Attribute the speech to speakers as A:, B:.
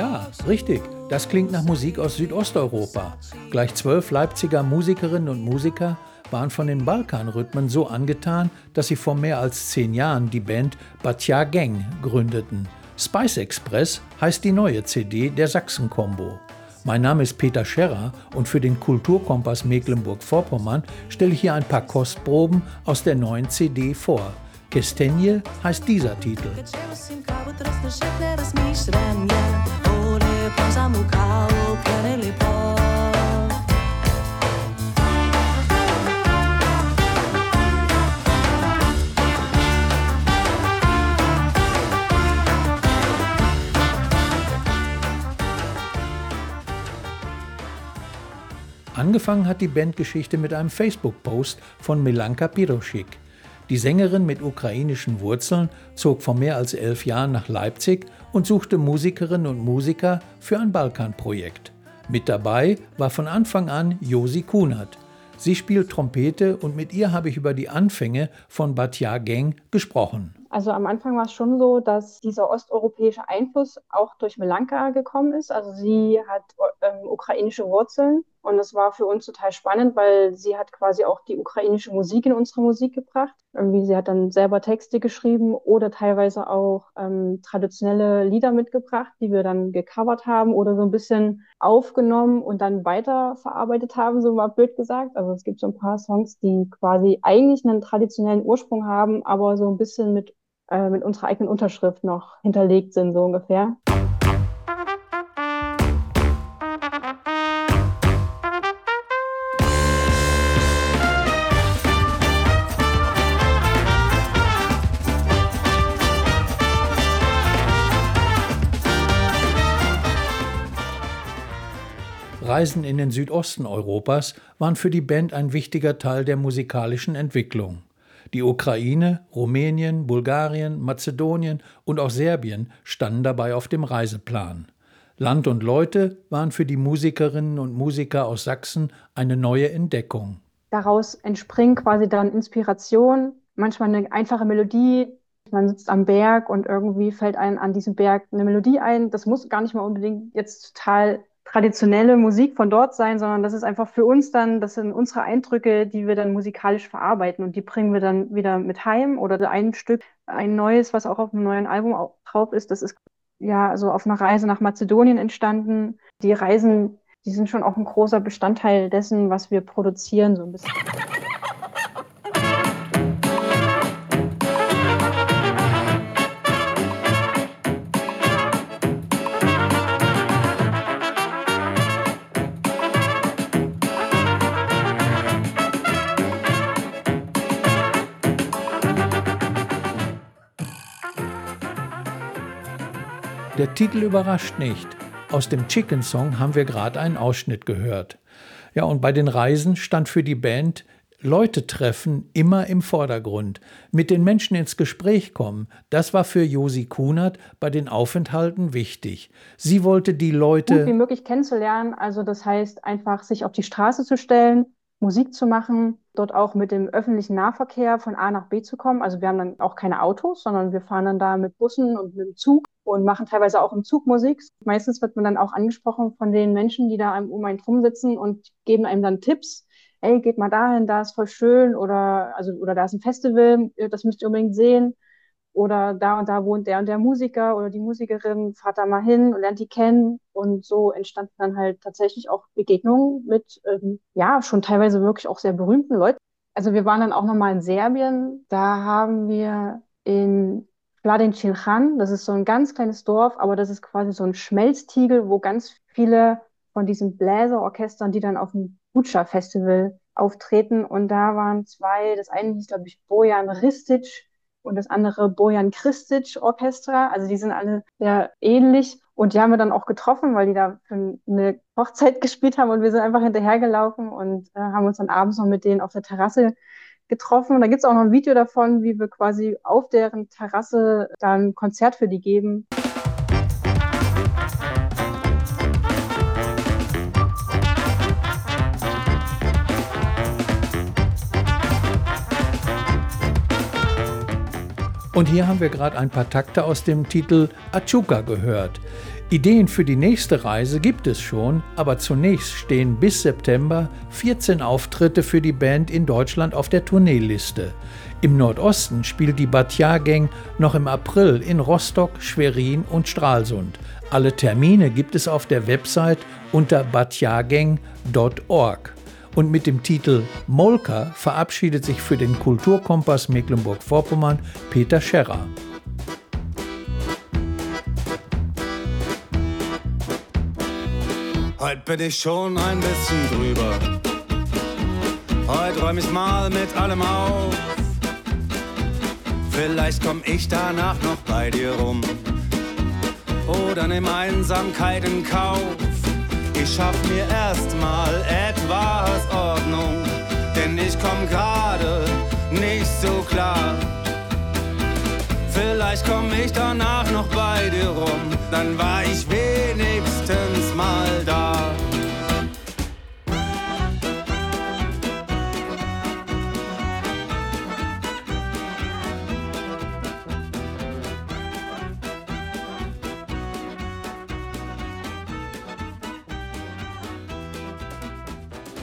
A: Ja, richtig. Das klingt nach Musik aus Südosteuropa. Gleich 12 Leipziger Musikerinnen und Musiker waren von den Balkanrhythmen so angetan, dass sie vor mehr als 10 Jahren die Band Batya Gang gründeten. Spice Express heißt die neue CD der Sachsen-Combo. Mein Name ist Peter Scherrer und für den Kulturkompass Mecklenburg-Vorpommern stelle ich hier ein paar Kostproben aus der neuen CD vor. Kestenje heißt dieser Titel. Angefangen hat die Bandgeschichte mit einem Facebook-Post von Milanka Piroschik. Die Sängerin mit ukrainischen Wurzeln zog vor mehr als 11 Jahren nach Leipzig und suchte Musikerinnen und Musiker für ein Balkanprojekt. Mit dabei war von Anfang an Josi Kunert. Sie spielt Trompete und mit ihr habe ich über die Anfänge von Batya Gang gesprochen.
B: Also am Anfang war es schon so, dass dieser osteuropäische Einfluss auch durch Milanka gekommen ist. Also sie hat ukrainische Wurzeln und das war für uns total spannend, weil sie hat quasi auch die ukrainische Musik in unsere Musik gebracht. Irgendwie, sie hat dann selber Texte geschrieben oder teilweise auch traditionelle Lieder mitgebracht, die wir dann gecovert haben oder so ein bisschen aufgenommen und dann weiterverarbeitet haben, so mal blöd gesagt. Also es gibt so ein paar Songs, die quasi eigentlich einen traditionellen Ursprung haben, aber so ein bisschen mit unserer eigenen Unterschrift noch hinterlegt sind, so ungefähr.
A: Reisen in den Südosten Europas waren für die Band ein wichtiger Teil der musikalischen Entwicklung. Die Ukraine, Rumänien, Bulgarien, Mazedonien und auch Serbien standen dabei auf dem Reiseplan. Land und Leute waren für die Musikerinnen und Musiker aus Sachsen eine neue Entdeckung.
B: Daraus entspringen quasi dann Inspiration, manchmal eine einfache Melodie. Man sitzt am Berg und irgendwie fällt einem an diesem Berg eine Melodie ein. Das muss gar nicht mal unbedingt jetzt total traditionelle Musik von dort sein, sondern das ist einfach für uns dann, das sind unsere Eindrücke, die wir dann musikalisch verarbeiten und die bringen wir dann wieder mit heim oder ein Stück, ein neues, was auch auf einem neuen Album auch drauf ist, das ist ja also auf einer Reise nach Mazedonien entstanden. Die Reisen, die sind schon auch ein großer Bestandteil dessen, was wir produzieren, so ein bisschen.
A: Der Titel überrascht nicht. Aus dem Chicken Song haben wir gerade einen Ausschnitt gehört. Ja, und bei den Reisen stand für die Band Leute treffen immer im Vordergrund. Mit den Menschen ins Gespräch kommen, das war für Josi Kunert bei den Aufenthalten wichtig. Sie wollte die Leute
B: gut wie möglich kennenzulernen. Also das heißt einfach, sich auf die Straße zu stellen, Musik zu machen, dort auch mit dem öffentlichen Nahverkehr von A nach B zu kommen. Also wir haben dann auch keine Autos, sondern wir fahren dann da mit Bussen und mit dem Zug und machen teilweise auch im Zug Musik. Meistens wird man dann auch angesprochen von den Menschen, die da um einen drum sitzen und geben einem dann Tipps. Ey, geht mal dahin, da ist voll schön oder da ist ein Festival, das müsst ihr unbedingt sehen. Oder da und da wohnt der und der Musiker oder die Musikerin, fahrt da mal hin und lernt die kennen. Und so entstanden dann halt tatsächlich auch Begegnungen mit, schon teilweise wirklich auch sehr berühmten Leuten. Also wir waren dann auch nochmal in Serbien. Da haben wir in Vladen Cilhan, das ist so ein ganz kleines Dorf, aber das ist quasi so ein Schmelztiegel, wo ganz viele von diesen Bläserorchestern, die dann auf dem Buča-Festival auftreten. Und da waren 2, das eine hieß, glaube ich, Bojan Ristic und das andere Bojan Kristic Orchestra. Also die sind alle sehr ähnlich. Und die haben wir dann auch getroffen, weil die da für eine Hochzeit gespielt haben und wir sind einfach hinterhergelaufen und haben uns dann abends noch mit denen auf der Terrasse getroffen. Und da gibt es auch noch ein Video davon, wie wir quasi auf deren Terrasse dann ein Konzert für die geben.
A: Und hier haben wir gerade ein paar Takte aus dem Titel Achuca gehört. Ideen für die nächste Reise gibt es schon, aber zunächst stehen bis September 14 Auftritte für die Band in Deutschland auf der Tourneeliste. Im Nordosten spielt die Batja Gang noch im April in Rostock, Schwerin und Stralsund. Alle Termine gibt es auf der Website unter batjagang.org. Und mit dem Titel Molka verabschiedet sich für den Kulturkompass Mecklenburg-Vorpommern Peter Scherrer.
C: Heute bin ich schon ein bisschen drüber. Heute räum ich mal mit allem auf. Vielleicht komm ich danach noch bei dir rum oder nimm Einsamkeit in Kauf. Ich schaff mir erstmal etwas Ordnung, denn ich komm gerade nicht so klar. Vielleicht komm ich danach noch bei dir rum, dann war ich wenigstens